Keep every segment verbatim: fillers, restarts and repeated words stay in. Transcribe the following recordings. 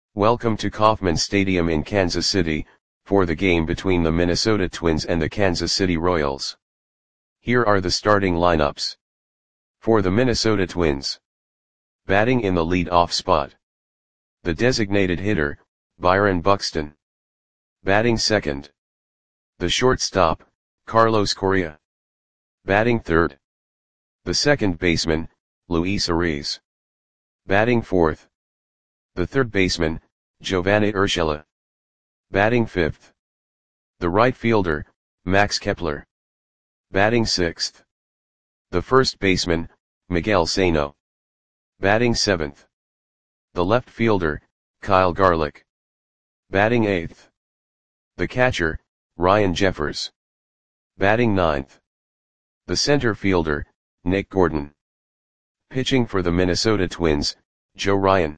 Welcome to Kauffman Stadium in Kansas City, for the game between the Minnesota Twins and the Kansas City Royals. Here are the starting lineups. For the Minnesota Twins. Batting in the lead-off spot. The designated hitter, Byron Buxton. Batting second. The shortstop, Carlos Correa. Batting third. The second baseman, Luis Arraez. Batting fourth. The third baseman, Giovanni Urshela. Batting fifth. The right fielder, Max Kepler. Batting sixth. The first baseman, Miguel Sano. Batting seventh. The left fielder, Kyle Garlick. Batting eighth. The catcher, Ryan Jeffers. Batting ninth. The center fielder, Nick Gordon. Pitching for the Minnesota Twins, Joe Ryan.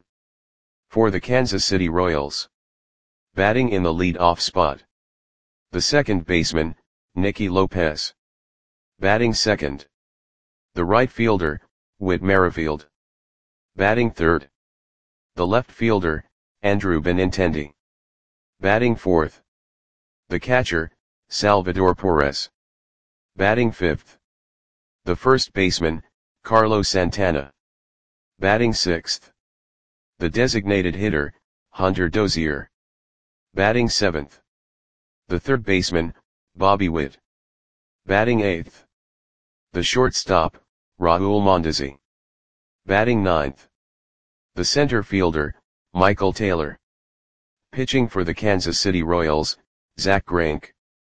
For the Kansas City Royals. Batting in the lead-off spot. The second baseman, Nicky Lopez. Batting second. The right fielder, Whit Merrifield. Batting third. The left fielder, Andrew Benintendi. Batting fourth. The catcher, Salvador Perez. Batting fifth. The first baseman, Carlos Santana. Batting sixth. The designated hitter, Hunter Dozier. Batting seventh. The third baseman, Bobby Witt. Batting eighth. The shortstop, Raul Mondesi. Batting ninth. The center fielder, Michael Taylor. Pitching for the Kansas City Royals, Zach Greinke.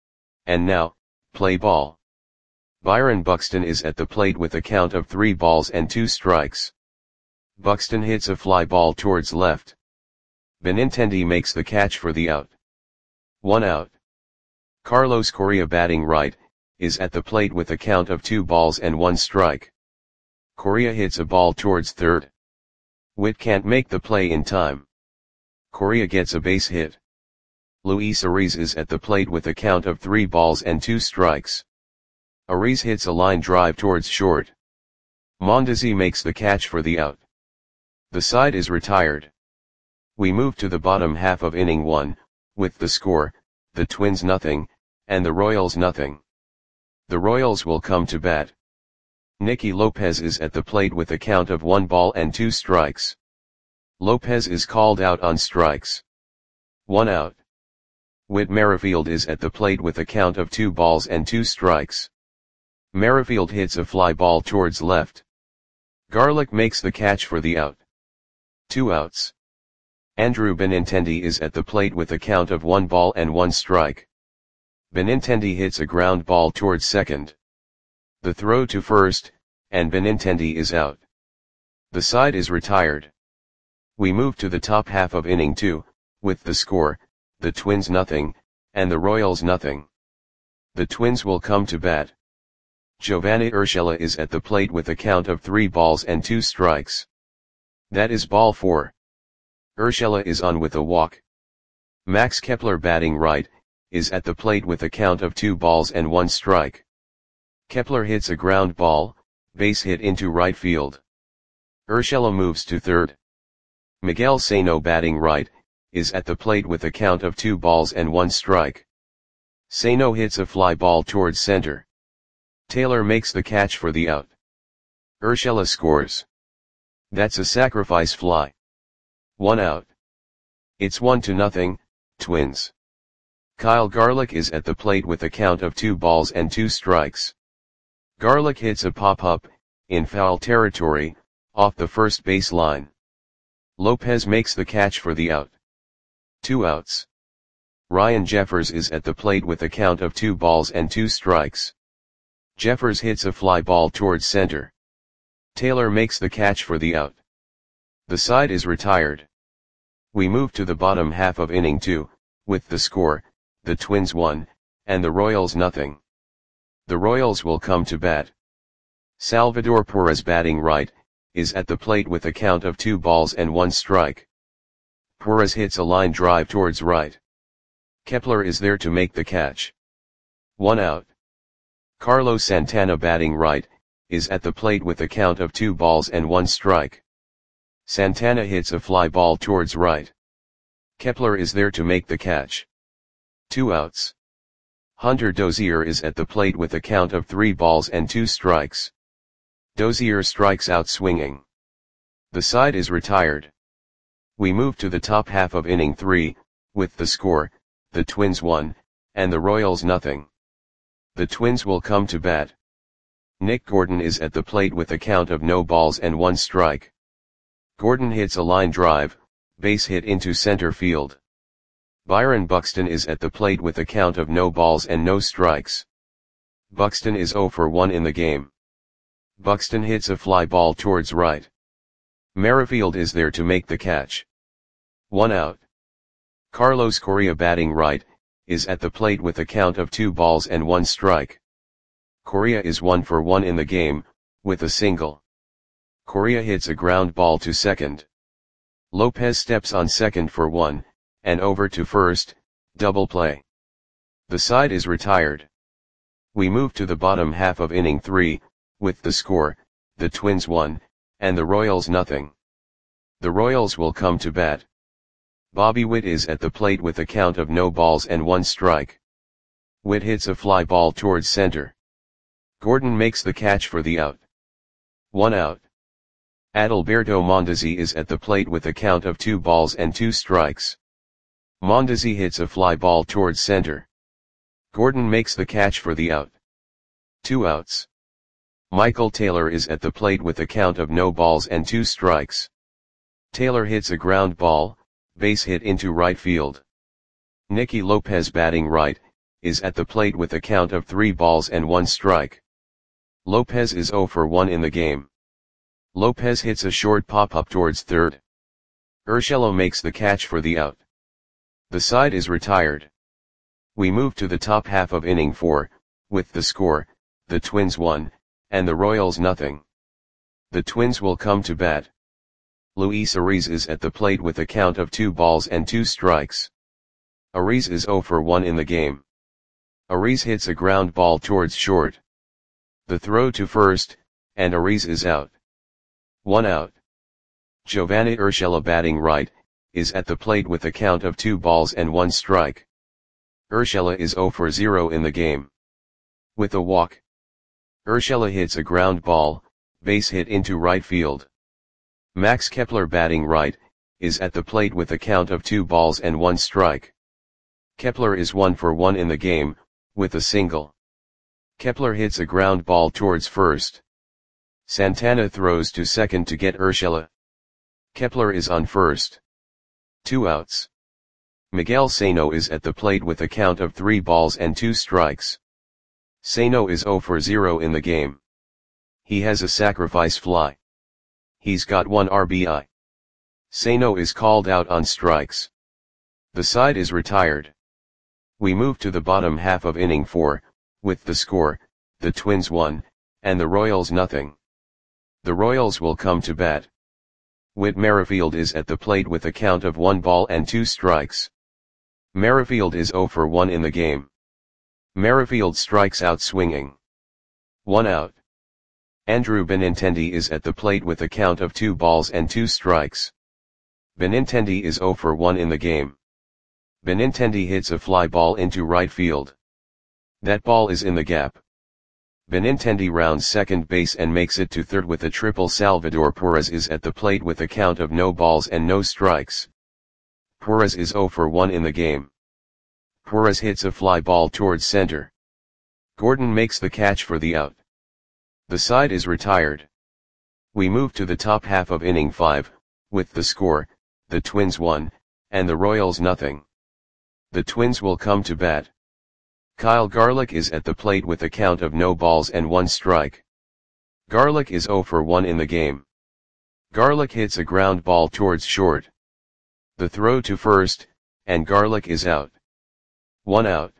And now, play ball. Byron Buxton is at the plate with a count of three balls and two strikes. Buxton hits a fly ball towards left. Benintendi makes the catch for the out. One out. Carlos Correa, batting right, is at the plate with a count of two balls and one strike. Correa hits a ball towards third. Witt can't make the play in time. Correa gets a base hit. Luis Arraez is at the plate with a count of three balls and two strikes. Arraez hits a line drive towards short. Mondesi makes the catch for the out. The side is retired. We move to the bottom half of inning one, with the score, the Twins nothing, and the Royals nothing. The Royals will come to bat. Nicky Lopez is at the plate with a count of one ball and two strikes. Lopez is called out on strikes. One out. Whit Merrifield is at the plate with a count of two balls and two strikes. Merrifield hits a fly ball towards left. Garlick makes the catch for the out. Two outs. Andrew Benintendi is at the plate with a count of one ball and one strike. Benintendi hits a ground ball towards second. The throw to first, and Benintendi is out. The side is retired. We move to the top half of inning two, with the score, the Twins nothing, and the Royals nothing. The Twins will come to bat. Giovanni Urshela is at the plate with a count of three balls and two strikes. That is ball four. Urshela is on with a walk. Max Kepler, batting right, is at the plate with a count of two balls and one strike. Kepler hits a ground ball, base hit into right field. Urshela moves to third. Miguel Sano, batting right, is at the plate with a count of two balls and one strike. Sano hits a fly ball towards center. Taylor makes the catch for the out. Urshela scores. That's a sacrifice fly. One out. It's one to nothing, Twins. Kyle Garlick is at the plate with a count of two balls and two strikes. Garlick hits a pop-up, in foul territory, off the first base line. Lopez makes the catch for the out. Two outs. Ryan Jeffers is at the plate with a count of two balls and two strikes. Jeffers hits a fly ball towards center. Taylor makes the catch for the out. The side is retired. We move to the bottom half of inning two, with the score, the Twins one, and the Royals nothing. The Royals will come to bat. Salvador Perez, batting right, is at the plate with a count of two balls and one strike. Perez hits a line drive towards right. Kepler is there to make the catch. One out. Carlos Santana, batting right, is at the plate with a count of two balls and one strike. Santana hits a fly ball towards right. Kepler is there to make the catch. Two outs. Hunter Dozier is at the plate with a count of three balls and two strikes. Dozier strikes out swinging. The side is retired. We move to the top half of inning three, with the score, the Twins one, and the Royals nothing. The Twins will come to bat. Nick Gordon is at the plate with a count of no balls and one strike. Gordon hits a line drive, base hit into center field. Byron Buxton is at the plate with a count of no balls and no strikes. Buxton is oh for one in the game. Buxton hits a fly ball towards right. Merrifield is there to make the catch. One out. Carlos Correa, batting right, is at the plate with a count of two balls and one strike. Correa is one for one in the game, with a single. Correa hits a ground ball to second. Lopez steps on second for one, and over to first, double play. The side is retired. We move to the bottom half of inning three, with the score, the Twins one, and the Royals nothing. The Royals will come to bat. Bobby Witt is at the plate with a count of no balls and one strike. Witt hits a fly ball towards center. Gordon makes the catch for the out. One out. Adalberto Mondesi is at the plate with a count of two balls and two strikes. Mondesi hits a fly ball towards center. Gordon makes the catch for the out. Two outs. Michael Taylor is at the plate with a count of no balls and two strikes. Taylor hits a ground ball, base hit into right field. Nicky Lopez, batting right, is at the plate with a count of three balls and one strike. Lopez is oh for one in the game. Lopez hits a short pop-up towards third. Urshela makes the catch for the out. The side is retired. We move to the top half of inning four, with the score, the Twins one, and the Royals nothing. The Twins will come to bat. Luis Ariz is at the plate with a count of two balls and two strikes. Ariz is oh for one in the game. Ariz hits a ground ball towards short. The throw to first, and Ariz is out. One out. Giovanni Urshela, batting right, is at the plate with a count of two balls and one strike. Urshela is oh for zero in the game. With a walk. Urshela hits a ground ball, base hit into right field. Max Kepler, batting right, is at the plate with a count of two balls and one strike. Kepler is one for one in the game, with a single. Kepler hits a ground ball towards first. Santana throws to second to get Urshela. Kepler is on first. Two outs. Miguel Sano is at the plate with a count of three balls and two strikes. Sano is oh for zero in the game. He has a sacrifice fly. He's got one R B I. Sano is called out on strikes. The side is retired. We move to the bottom half of inning four, with the score, the Twins one, and the Royals nothing. The Royals will come to bat. Whit Merrifield is at the plate with a count of one ball and two strikes. Merrifield is oh for one in the game. Merrifield strikes out swinging. One out. Andrew Benintendi is at the plate with a count of two balls and two strikes. Benintendi is oh for one in the game. Benintendi hits a fly ball into right field. That ball is in the gap. Benintendi rounds second base and makes it to third with a triple. Salvador Perez is at the plate with a count of no balls and no strikes. Perez is oh for one in the game. Perez hits a fly ball towards center. Gordon makes the catch for the out. The side is retired. We move to the top half of inning five, with the score, the Twins one, and the Royals nothing. The Twins will come to bat. Kyle Garlick is at the plate with a count of no balls and one strike. Garlick is oh for one in the game. Garlick hits a ground ball towards short. The throw to first, and Garlick is out. One out.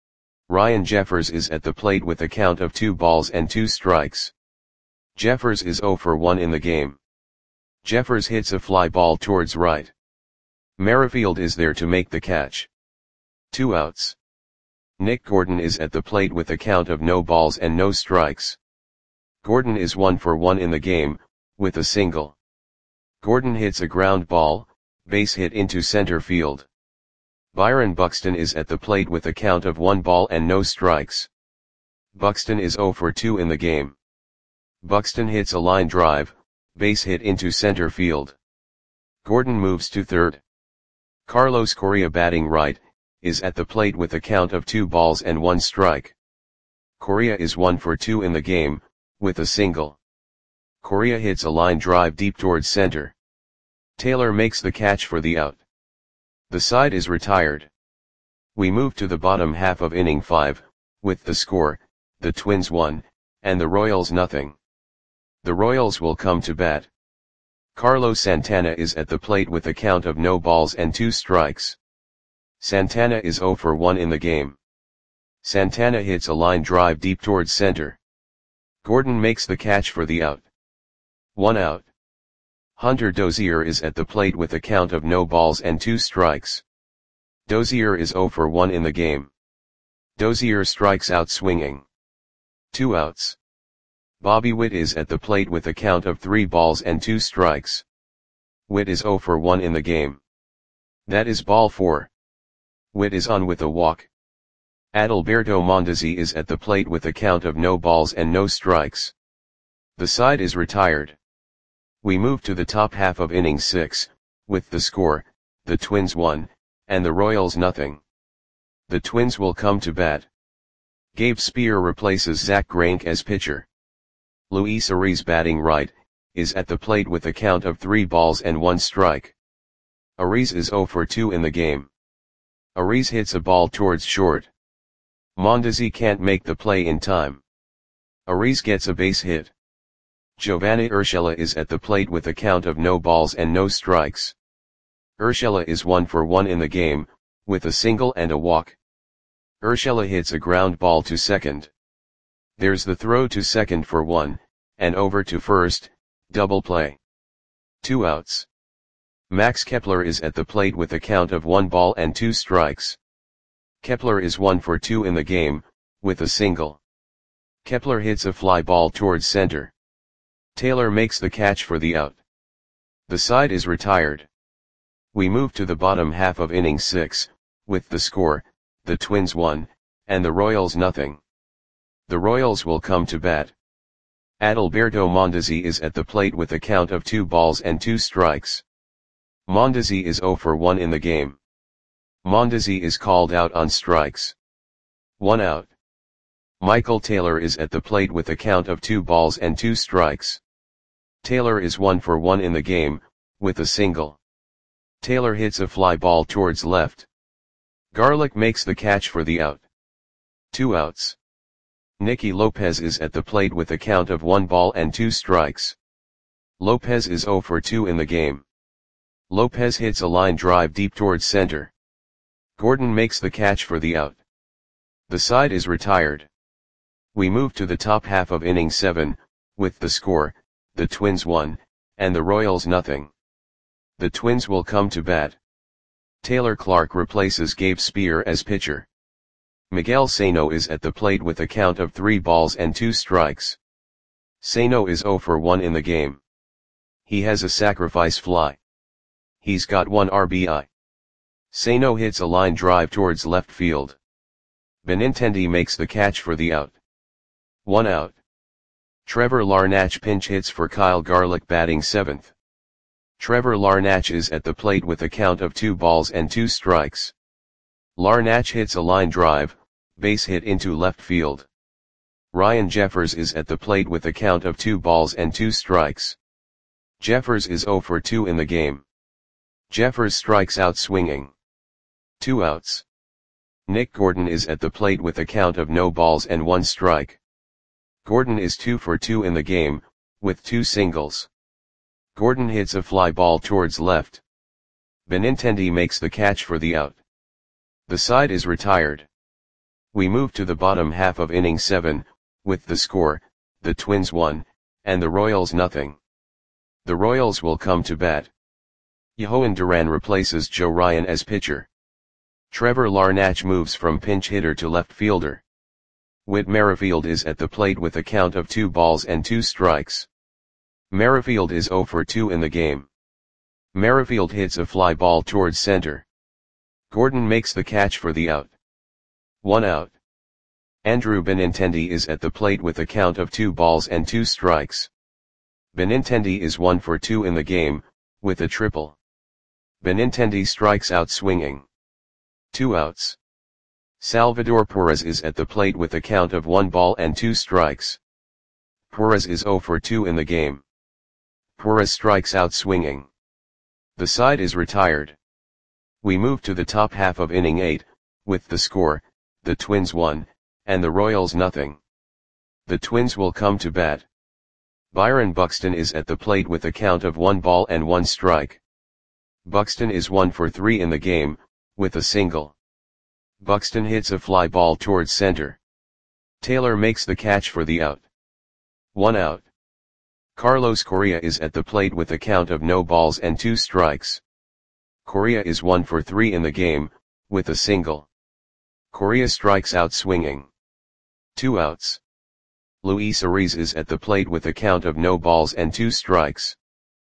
Ryan Jeffers is at the plate with a count of two balls and two strikes. Jeffers is oh for one in the game. Jeffers hits a fly ball towards right. Merrifield is there to make the catch. Two outs. Nick Gordon is at the plate with a count of no balls and no strikes. Gordon is one for one in the game, with a single. Gordon hits a ground ball, base hit into center field. Byron Buxton is at the plate with a count of one ball and no strikes. Buxton is zero for two in the game. Buxton hits a line drive, base hit into center field. Gordon moves to third. Carlos Correa, batting right, is at the plate with a count of two balls and one strike. Correa is one for two in the game, with a single. Correa hits a line drive deep towards center. Taylor makes the catch for the out. The side is retired. We move to the bottom half of inning five, with the score, the Twins one, and the Royals nothing. The Royals will come to bat. Carlos Santana is at the plate with a count of no balls and two strikes. Santana is zero for one in the game. Santana hits a line drive deep towards center. Gordon makes the catch for the out. One out. Hunter Dozier is at the plate with a count of no balls and two strikes. Dozier is zero for one in the game. Dozier strikes out swinging. Two outs. Bobby Witt is at the plate with a count of three balls and two strikes. Witt is zero for one in the game. That is ball four. Witt is on with a walk. Adalberto Mondesi is at the plate with a count of no balls and no strikes. The side is retired. We move to the top half of inning six, with the score, the Twins one, and the Royals nothing. The Twins will come to bat. Gabe Spear replaces Zach Greinke as pitcher. Luis Ariz, batting right, is at the plate with a count of three balls and one strike. Ariz is zero for two in the game. Ariz hits a ball towards short. Mondesi can't make the play in time. Ariz gets a base hit. Giovanni Urshela is at the plate with a count of no balls and no strikes. Urshela is one for one in the game, with a single and a walk. Urshela hits a ground ball to second. There's the throw to second for one, and over to first, double play. Two outs. Max Kepler is at the plate with a count of one ball and two strikes. Kepler is one for two in the game, with a single. Kepler hits a fly ball towards center. Taylor makes the catch for the out. The side is retired. We move to the bottom half of inning six, with the score, the Twins one, and the Royals nothing. The Royals will come to bat. Adalberto Mondesi is at the plate with a count of two balls and two strikes. Mondesi is zero for one in the game. Mondesi is called out on strikes. One out. Michael Taylor is at the plate with a count of two balls and two strikes. Taylor is one for one in the game, with a single. Taylor hits a fly ball towards left. Garlick makes the catch for the out. Two outs. Nicky Lopez is at the plate with a count of one ball and two strikes. Lopez is zero for two in the game. Lopez hits a line drive deep towards center. Gordon makes the catch for the out. The side is retired. We move to the top half of inning seven, with the score, the Twins one, and the Royals nothing. The Twins will come to bat. Taylor Clark replaces Gabe Spear as pitcher. Miguel Sano is at the plate with a count of three balls and two strikes. Sano is zero for one in the game. He has a sacrifice fly. He's got one R B I. Sano hits a line drive towards left field. Benintendi makes the catch for the out. One out. Trevor Larnach pinch hits for Kyle Garlick, batting seventh. Trevor Larnach is at the plate with a count of two balls and two strikes. Larnach hits a line drive, base hit into left field. Ryan Jeffers is at the plate with a count of two balls and two strikes. Jeffers is zero for two in the game. Jeffers strikes out swinging. Two outs. Nick Gordon is at the plate with a count of no balls and one strike. Gordon is two for two in the game, with two singles. Gordon hits a fly ball towards left. Benintendi makes the catch for the out. The side is retired. We move to the bottom half of inning seven, with the score, the Twins one, and the Royals nothing. The Royals will come to bat. Yohan Duran replaces Joe Ryan as pitcher. Trevor Larnach moves from pinch hitter to left fielder. Whit Merrifield is at the plate with a count of two balls and two strikes. Merrifield is zero for two in the game. Merrifield hits a fly ball towards center. Gordon makes the catch for the out. One out. Andrew Benintendi is at the plate with a count of two balls and two strikes. Benintendi is one for two in the game, with a triple. Benintendi strikes out swinging. Two outs. Salvador Perez is at the plate with a count of one ball and two strikes. Perez is zero for two in the game. Perez strikes out swinging. The side is retired. We move to the top half of inning eight, with the score, the Twins one, and the Royals nothing. The Twins will come to bat. Byron Buxton is at the plate with a count of one ball and one strike. Buxton is one for three in the game, with a single. Buxton hits a fly ball towards center. Taylor makes the catch for the out. One out. Carlos Correa is at the plate with a count of no balls and two strikes. Correa is one for three in the game, with a single. Correa strikes out swinging. Two outs. Luis Ariz is at the plate with a count of no balls and two strikes.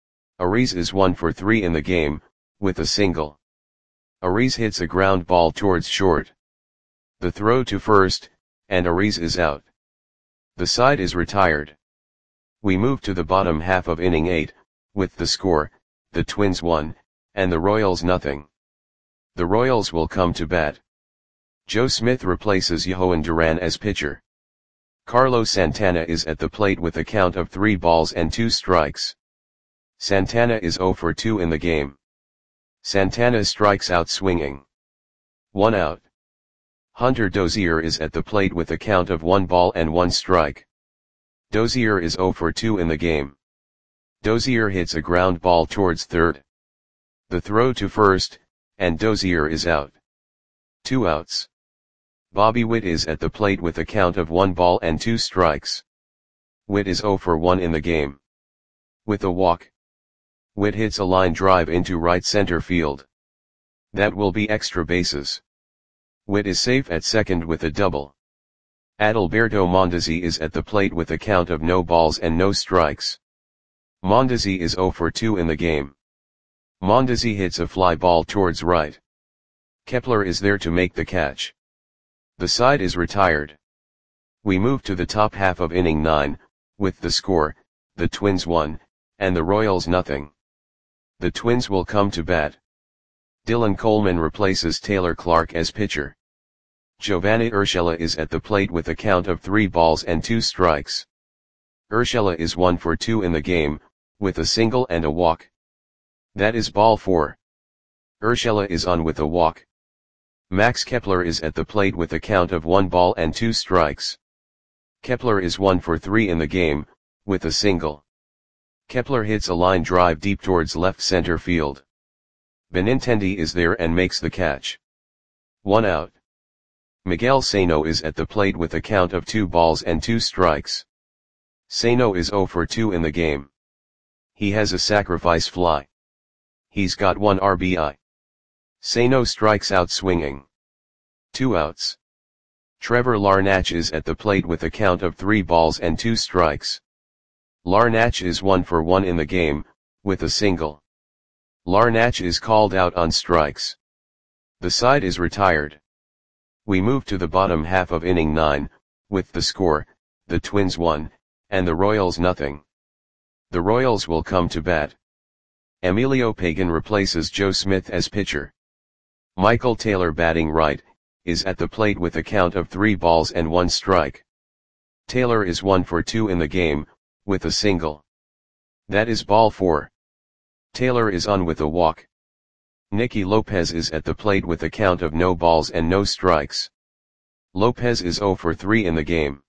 Ariz is one for three in the game, with a single. Ariz hits a ground ball towards short. The throw to first, and Ariz is out. The side is retired. We move to the bottom half of inning eight, with the score, the Twins one, and the Royals nothing. The Royals will come to bat. Joe Smith replaces Johan Duran as pitcher. Carlos Santana is at the plate with a count of three balls and two strikes. Santana is zero for two in the game. Santana strikes out swinging. One out. Hunter Dozier is at the plate with a count of one ball and one strike. Dozier is zero for two in the game. Dozier hits a ground ball towards third. The throw to first, and Dozier is out. Two outs. Bobby Witt is at the plate with a count of one ball and two strikes. Witt is zero for one in the game. With a walk. Witt hits a line drive into right center field. That will be extra bases. Witt is safe at second with a double. Adalberto Mondesi is at the plate with a count of no balls and no strikes. Mondesi is zero for two in the game. Mondesi hits a fly ball towards right. Kepler is there to make the catch. The side is retired. We move to the top half of inning nine, with the score, the Twins one, and the Royals nothing. The Twins will come to bat. Dylan Coleman replaces Taylor Clark as pitcher. Giovanni Urshela is at the plate with a count of three balls and two strikes. Urshela is one for two in the game, with a single and a walk. That is ball four. Urshela is on with a walk. Max Kepler is at the plate with a count of one ball and two strikes. Kepler is one for three in the game, with a single. Kepler hits a line drive deep towards left center field. Benintendi is there and makes the catch. One out. Miguel Sano is at the plate with a count of two balls and two strikes. Sano is zero for two in the game. He has a sacrifice fly. He's got one R B I. Sano strikes out swinging. Two outs. Trevor Larnach is at the plate with a count of three balls and two strikes. Larnach is one for one in the game, with a single. Larnach is called out on strikes. The side is retired. We move to the bottom half of inning nine, with the score, the Twins one, and the Royals nothing. The Royals will come to bat. Emilio Pagan replaces Joe Smith as pitcher. Michael Taylor batting right, is at the plate with a count of three balls and one strike. Taylor is one for two in the game, with a single. That is ball four. Taylor is on with a walk. Nicky Lopez is at the plate with a count of no balls and no strikes. Lopez is zero for three in the game.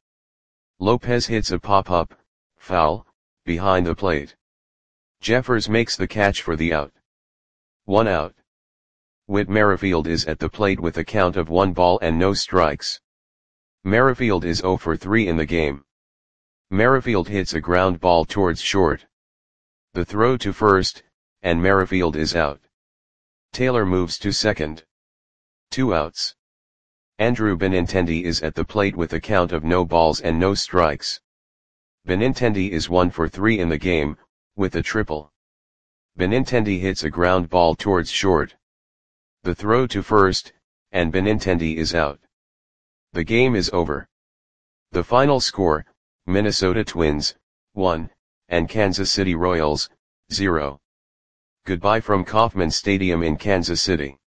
Lopez hits a pop-up, foul, behind the plate. Jeffers makes the catch for the out. One out. Whit Merrifield is at the plate with a count of one ball and no strikes. Merrifield is zero for three in the game. Merrifield hits a ground ball towards short. The throw to first, and Merrifield is out. Taylor moves to second. Two outs. Andrew Benintendi is at the plate with a count of no balls and no strikes. Benintendi is one for three in the game, with a triple. Benintendi hits a ground ball towards short. The throw to first, and Benintendi is out. The game is over. The final score, Minnesota Twins, one, and Kansas City Royals, zero. Goodbye from Kauffman Stadium in Kansas City.